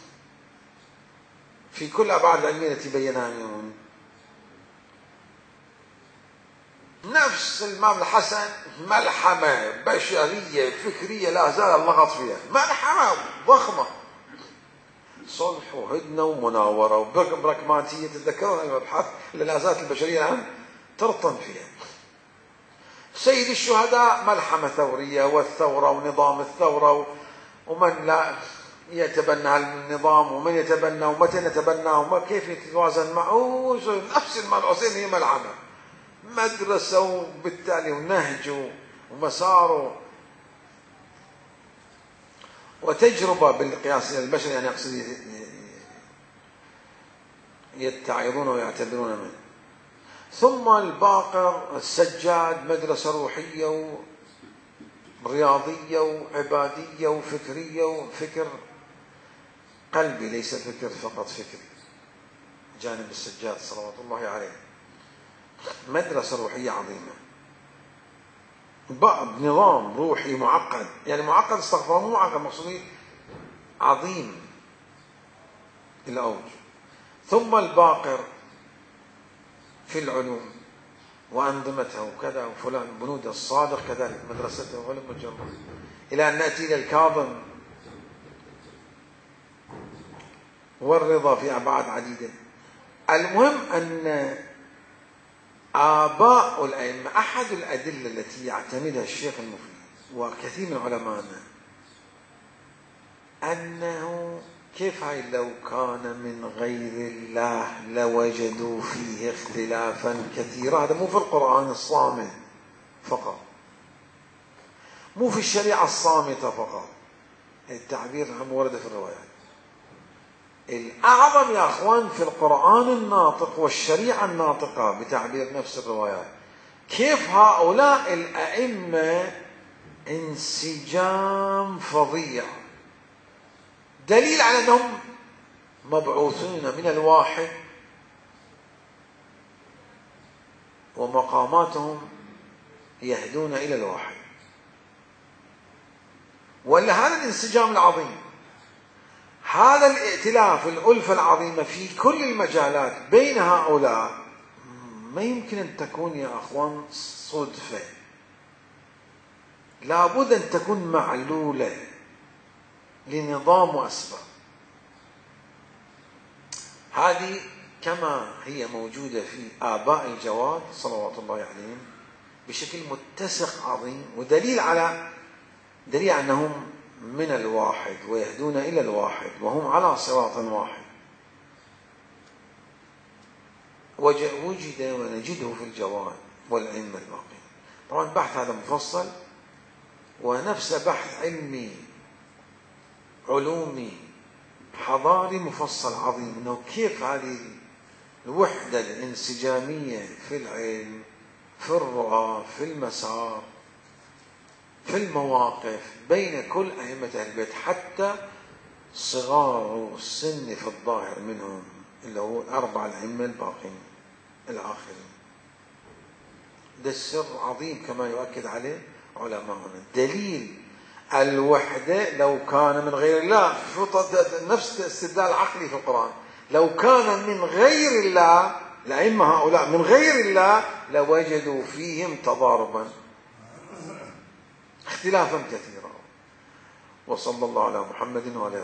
Speaker 1: في كل أبعاد العلمية التي بينها أمير المؤمنين؟ نفس الإمام الحسن ملحمة بشرية فكرية لا زال اللغط فيها، ملحمة ضخمة، صلح وهدنة ومناورة وبراغماتية. تتذكرون المبحث اللي لا زالت البشرية الآن ترطن فيها. سيد الشهداء ملحمة ثورية، والثورة ونظام الثورة ومن لا يتبنى النظام ومن يتبنى ومتى نتبناه وكيف يتوازن معه. نفس الإمام الحسين هي ملحمة، مدرسة وبالتالي ونهج ومسار وتجربة بالقياس البشري، يعني يقصد يتعظون ويعتبرون منه. ثم الباقر السجاد مدرسة روحية ورياضية وعبادية وفكرية وفكر قلبي ليس فكر فقط فكري، جانب السجاد صلوات الله عليه. مدرسة روحية عظيمة بنظام روحي معقد، يعني معقد استغفر مو معقد، مقصودي عظيم الأوج. ثم الباقر في العلوم وأنظمتها وكذا، وفلان بنود الصادق كذلك مدرسته ولم مجرد، إلى أن نأتي إلى الكاظم والرضا في أبعاد عديدة. المهم أن آباء الأئمة أحد الأدلة التي يعتمدها الشيخ المفيد وكثير من علمائنا أنه كيف هاي لو كان من غير الله لوجدوا فيه اختلافا كثيرا. هذا مو في القرآن الصامت فقط، مو في الشريعة الصامتة فقط، التعبير هم ورد في الروايات. الأعظم يا أخوان في القرآن الناطق والشريعة الناطقة بتعبير نفس الروايات. كيف هؤلاء الأئمة انسجام فظيع، دليل على أنهم مبعوثون من الواحد ومقاماتهم يهدون إلى الواحد. ولا هذا الانسجام العظيم، هذا الائتلاف الألفة العظيمة في كل المجالات بين هؤلاء ما يمكن أن تكون يا أخوان صدفة، لابد أن تكون معلولة لنظام وأسباب. هذه كما هي موجودة في آباء الجواد صلوات الله عليهم بشكل متسق عظيم، ودليل على أنهم من الواحد ويهدون إلى الواحد وهم على صراط واحد. وجد ونجده في الجواد والأئمة الباقين. طبعا البحث هذا مفصل، ونفس بحث علمي علومي حضاري مفصل عظيم، أنه كيف هذه الوحدة الانسجامية في العلم في الرؤى في المسار في المواقف بين كل أئمة أهل البيت، حتى صغار السن في الظاهر منهم اللي هو الأربعة الأئمة الباقين الآخرين. ده السر عظيم كما يؤكد عليه علماءنا. دليل الوحدة لو كان من غير الله، نفس استدلال عقلي في القرآن، لو كان من غير الله الأئمة هؤلاء من غير الله لوجدوا فيهم تضاربا اختلافا كثيرا. وصلى الله على محمد وعلى